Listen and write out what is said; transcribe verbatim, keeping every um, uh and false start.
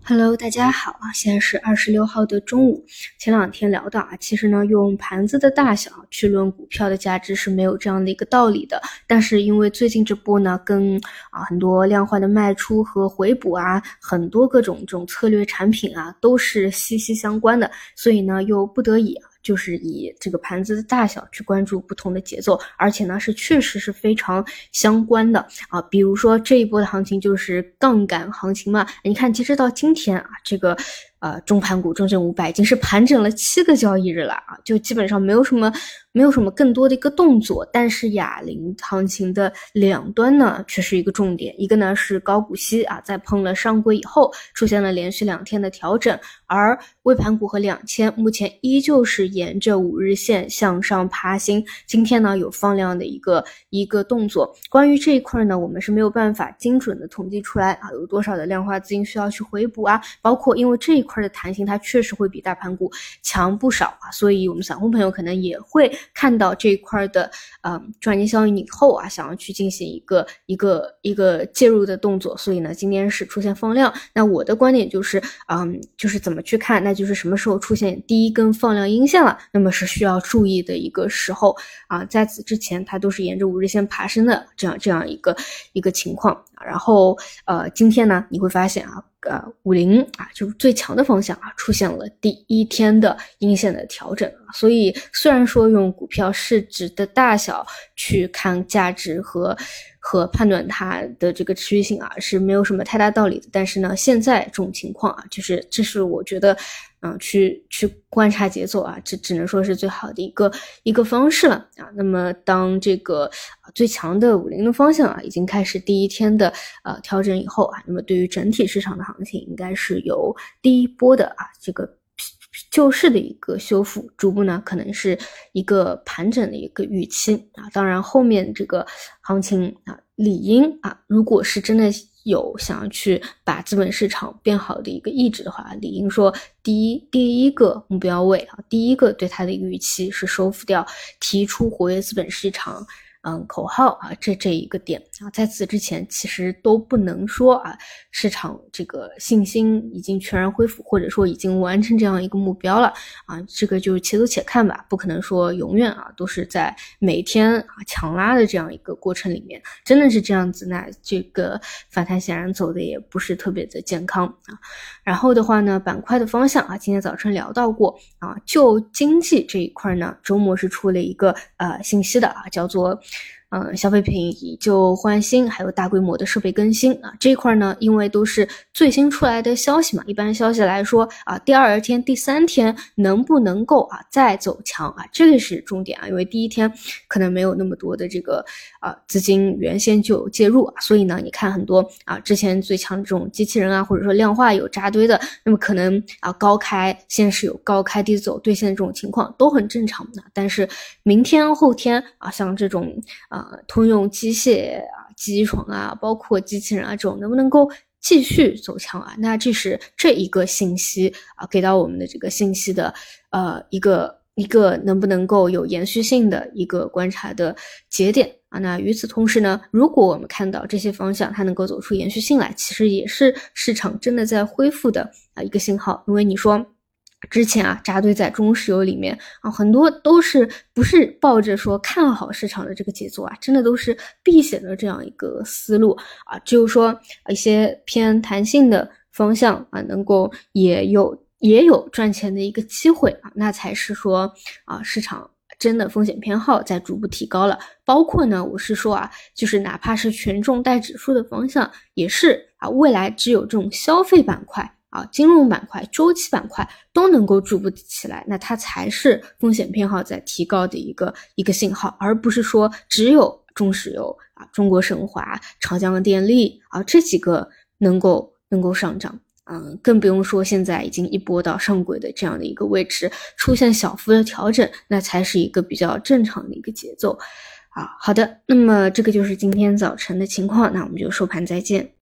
Hello，大家好啊！现在是二十六号的中午。前两天聊到啊，其实呢，用盘子的大小去论股票的价值是没有这样的一个道理的。但是因为最近这波呢，跟啊很多量化的卖出和回补啊，很多各种这种策略产品啊，都是息息相关的，所以呢，又不得已啊。就是以这个盘子的大小去关注不同的节奏，而且呢是确实是非常相关的啊。比如说这一波的行情就是杠杆行情嘛，你看截止到今天啊，这个呃中盘股中证五百已经是盘整了七个交易日了啊，就基本上没有什么没有什么更多的一个动作。但是哑铃行情的两端呢却是一个重点，一个呢是高股息啊，在碰了上轨以后出现了连续两天的调整，而微盘股和两千目前依旧是沿着五日线向上爬行，今天呢有放量的一个一个动作。关于这一块呢，我们是没有办法精准的统计出来啊，有多少的量化资金需要去回补啊，包括因为这一块的弹性它确实会比大盘股强不少啊，所以我们散户朋友可能也会看到这一块的嗯赚钱效应以后啊，想要去进行一个一个一个介入的动作，所以呢今天是出现放量。那我的观点就是嗯就是怎么去看，那就是什么时候出现第一根放量阴线了，那么是需要注意的一个时候啊，在此之前它都是沿着五日线爬升的这样这样一个一个情况。然后呃今天呢你会发现啊呃五零啊就是最强的方向啊出现了第一天的阴线的调整，所以虽然说用股票市值的大小去看价值和和判断它的这个持续性啊是没有什么太大道理的，但是呢现在这种情况啊，就是这是我觉得嗯去去观察节奏啊，这只能说是最好的一个一个方式了啊。那么当这个最强的五零的方向啊已经开始第一天的呃调整以后啊，那么对于整体市场的行情应该是有第一波的啊这个救市的一个修复，逐步呢可能是一个盘整的一个预期啊。当然后面这个行情啊理应啊，如果是真的有想要去把资本市场变好的一个意志的话，理应说第一第一个目标位啊，第一个对它的一个预期是收复掉提出活跃资本市场嗯，口号啊，这这一个点啊，在此之前其实都不能说啊，市场这个信心已经全然恢复，或者说已经完成这样一个目标了啊，这个就是且走且看吧，不可能说永远啊都是在每天啊强拉的这样一个过程里面，真的是这样子，那这个反弹显然走的也不是特别的健康啊。然后的话呢，板块的方向啊，今天早晨聊到过啊，就经济这一块呢，周末是出了一个呃信息的啊，叫做嗯，消费品以旧换新，还有大规模的设备更新啊，这一块呢，因为都是最新出来的消息嘛，一般消息来说啊，第二天、第三天能不能够啊再走强啊，这个是重点啊，因为第一天可能没有那么多的这个啊资金原先就有介入啊，所以呢，你看很多啊之前最强的这种机器人啊，或者说量化有扎堆的，那么可能啊高开先是有高开低走兑现的这种情况都很正常的，但是明天后天啊，像这种啊。呃，通用机械啊、机床啊，包括机器人啊，这种能不能够继续走强啊？那这是这一个信息啊，给到我们的这个信息的呃一个一个能不能够有延续性的一个观察的节点啊。那与此同时呢，如果我们看到这些方向它能够走出延续性来，其实也是市场真的在恢复的啊一个信号，因为你说。之前啊，扎堆在中石油里面啊，很多都是不是抱着说看好市场的这个节奏啊，真的都是避险的这样一个思路啊，只有说一些偏弹性的方向啊，能够也有也有赚钱的一个机会啊，那才是说啊，市场真的风险偏好在逐步提高了。包括呢，我是说啊，就是哪怕是权重带指数的方向，也是啊，未来只有这种消费板块。啊，金融板块、周期板块都能够逐步起来，那它才是风险偏好在提高的一个一个信号，而不是说只有中石油啊、中国神华、长江电力啊这几个能够能够上涨。嗯，更不用说现在已经一波到上轨的这样的一个位置出现小幅的调整，那才是一个比较正常的一个节奏。啊，好的，那么这个就是今天早晨的情况，那我们就收盘再见。